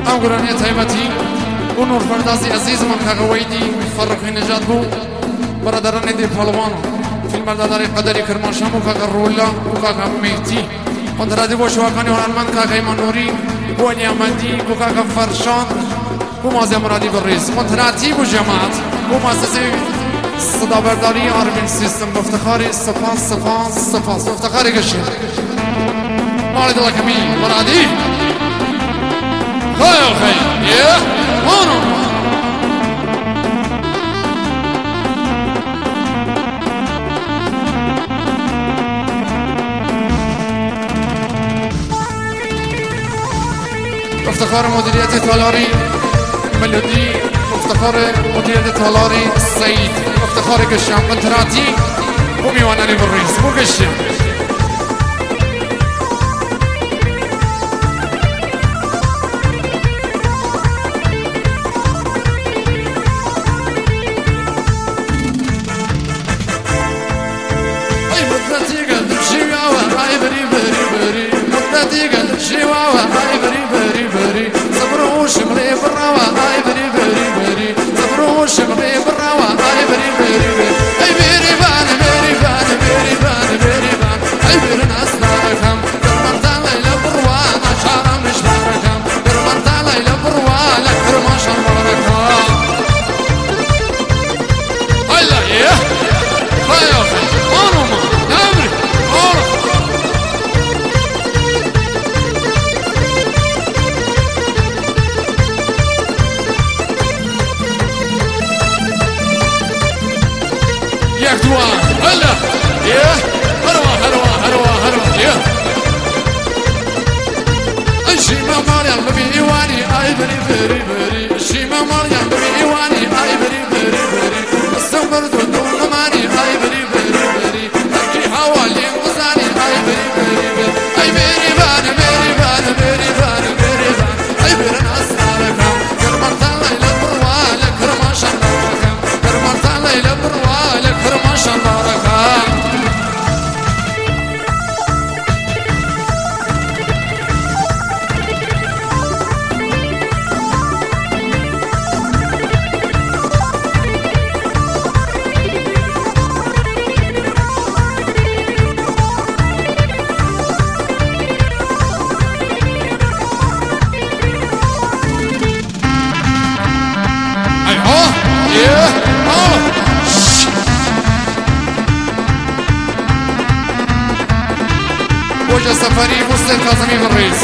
ام گرانی تایبتی و نور پردازی عزیز من کاغویدی فرقی نجات بو برادران دی پهلوان فیلم برداری قدری کرمانشاه و کاغ رولا و کاغ مهدی قدرتی بو شواکانی هنرمند کاغ ایمان نوری بو نیامدی و کاغ فرشان بو مازی مرادی بریز قدرتی بو جماعت بو مؤسسه صدا برداری آرمین سیستم بافتخاری سپاس بافتخاری گشت مالی دلا کمی مرادی خیلی یه مانو افتخار مدیریت تالاری ملودی افتخار مدیریت تالاری سعید افتخار گشم قنطراتی و میوانانی بریز بو گشم وجه سفری مسلم کاظمی بریز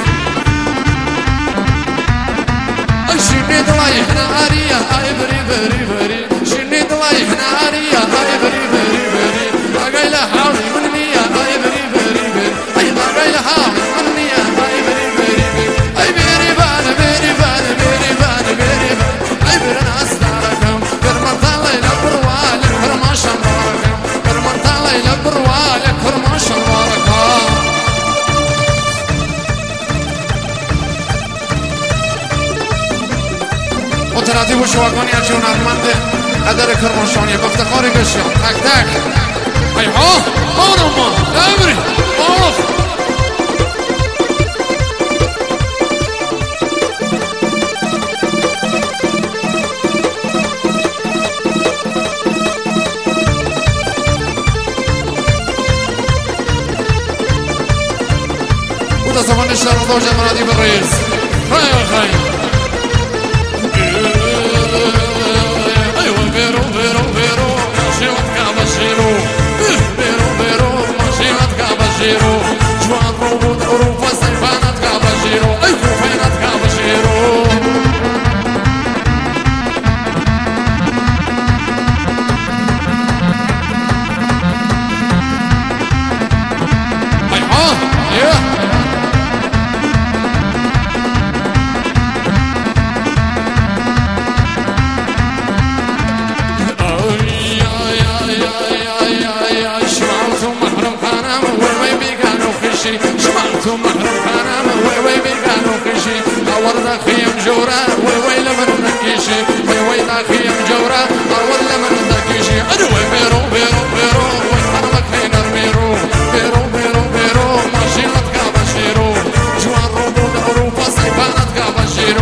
شنید لای هناریا ای بری بری بری شنید لای هناریا ای بری بری بری اگه لحالی من نیا ای بری بری بری ای اگه لحالی من نیا ای بری بری بری ای بری بان بری بان بری بان بری بان ای بری ناس دارکم کرمان لیلا بروال کرماشان بارکم کرمان لیلا بروال کرماشان بارکم قدرتی و شواکانی هرچی هنرمند قدر کرمانشاهی بافتخار گشیان تک تک ایها آنما نمری آف و تا زمان شهر دوجه مرادی بریز خیلی جوان روبود اروپا سیفانت کابجیرو ای کوفینت کابجیرو ای ها یه شمعتم محرم خانم وی وی بیگانو کشی آور دا خیم جورا وی وی لمن نکیشی وی وی دا خیم جورا آور لمن نکیشی ادو وی بیرو بیرو بیرو وی خانمک خینر بیرو بیرو بیرو بیرو ماشینت کابشیرو جوان رو بود اروپا سیفانت کابشیرو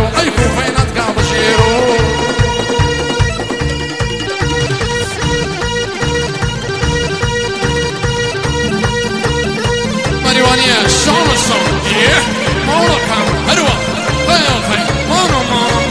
مریوانیه شام مالا کم هروا خیلی مانا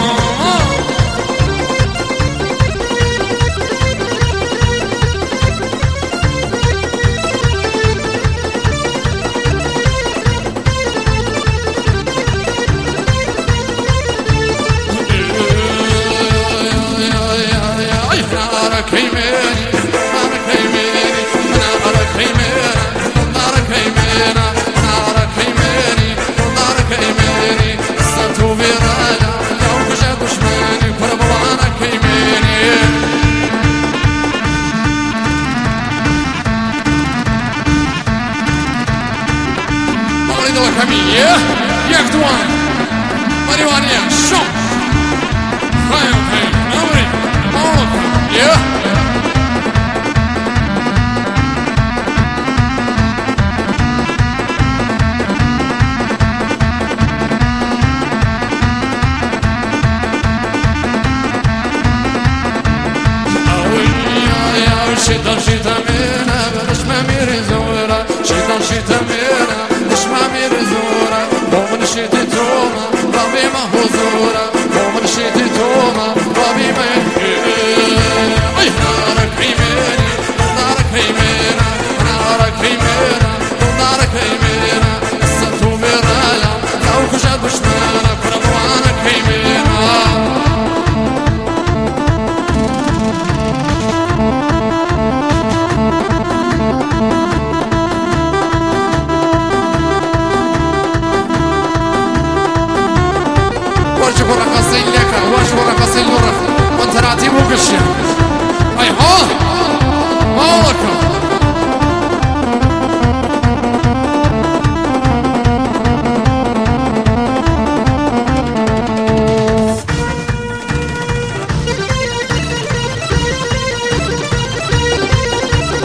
Jak dłoń Mariwanie, szum Hej, dobry Molotov, Shita mena, belash ma mirzora. Shita mena, belash ma mirzora. Bomen shiti toma, babi ma huzura. Bomen shiti toma, babi ma ay narak himeni, narak himena, narak himena, narak himena. Satu mirala, law kujad bishmana, karawana himena. واجب رقصي لك واجب رقصي لك وانت راتي وقشة اي ها مالك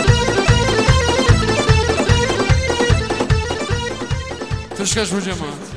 تشكش بجماعة